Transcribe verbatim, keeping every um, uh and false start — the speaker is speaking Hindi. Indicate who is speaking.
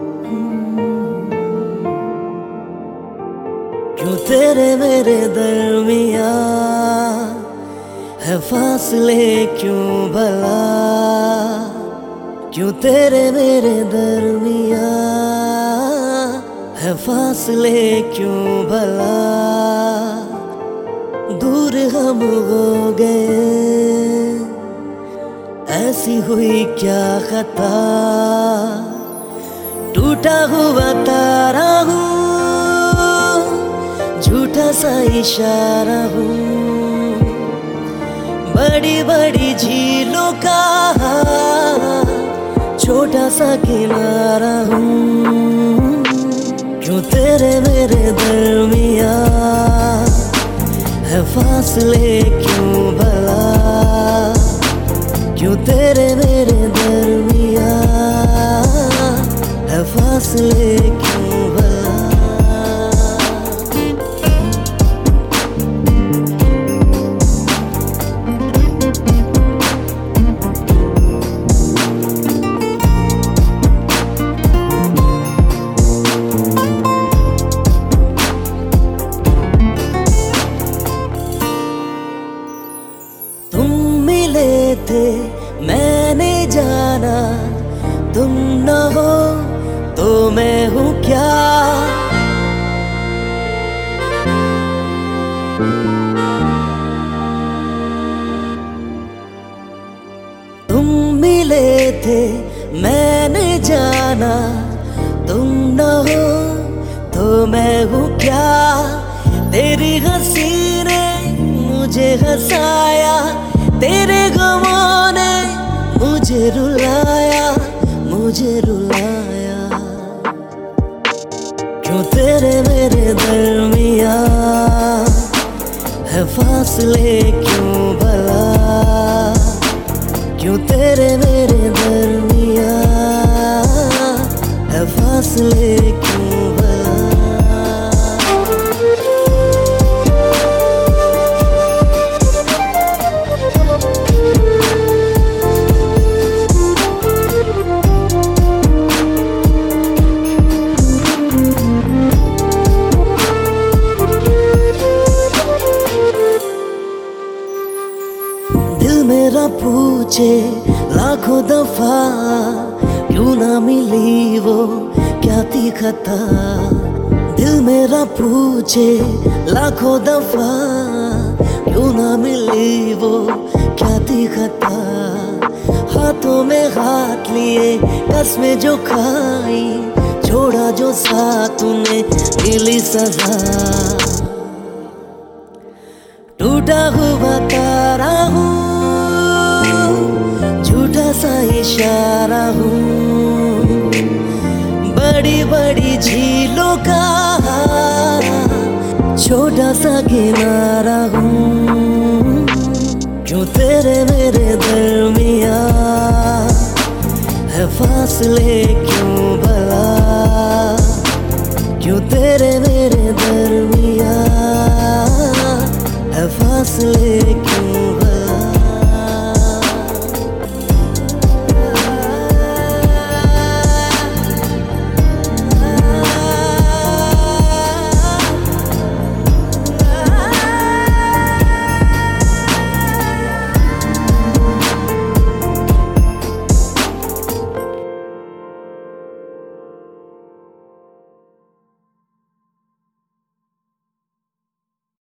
Speaker 1: क्यों तेरे मेरे दरमिया है फासले क्यों भला, क्यों तेरे मेरे दरमिया है फासले क्यों भला। दूर हम हो गए ऐसी हुई क्या खता, टूटा हुआ तारा हूँ झूठा सा इशारा हूँ, बड़ी बड़ी झीलों का छोटा सा किनारा हूँ। क्यों तेरे मेरे दरमिया है फासले क्यों भला, क्यों तेरे मेरे दरमिया है फासले क्यों भला। थे मैंने जाना तुम न हो तो मैं हूँ क्या, तुम मिले थे मैंने जाना तुम न हो तो मैं हूँ क्या। तेरी हंसी ने मुझे हंसाया, तेरे गमों ने मुझे रुलाया मुझे रुलाया। क्यों तेरे मेरे दरमिया है फासले क्यों भला, क्यों तेरे मेरे दरमिया है फासले क्यों भला। मेरा पूछे लाखों दफा क्यों ना मिली वो क्या थी खता, दिल मेरा पूछे लाखों दफा क्यों ना मिली वो क्या थी खता। हाथों में हाथ लिए कसमें जो खाई, छोड़ा जो साथ उन्हें मिली सजा। टूटा हुआ तारा हूँ झूठा सा इशारा हूँ, बड़ी बड़ी झीलों का छोटा सा किनारा हूँ। क्यों तेरे मेरे दरमिया है फासले क्यों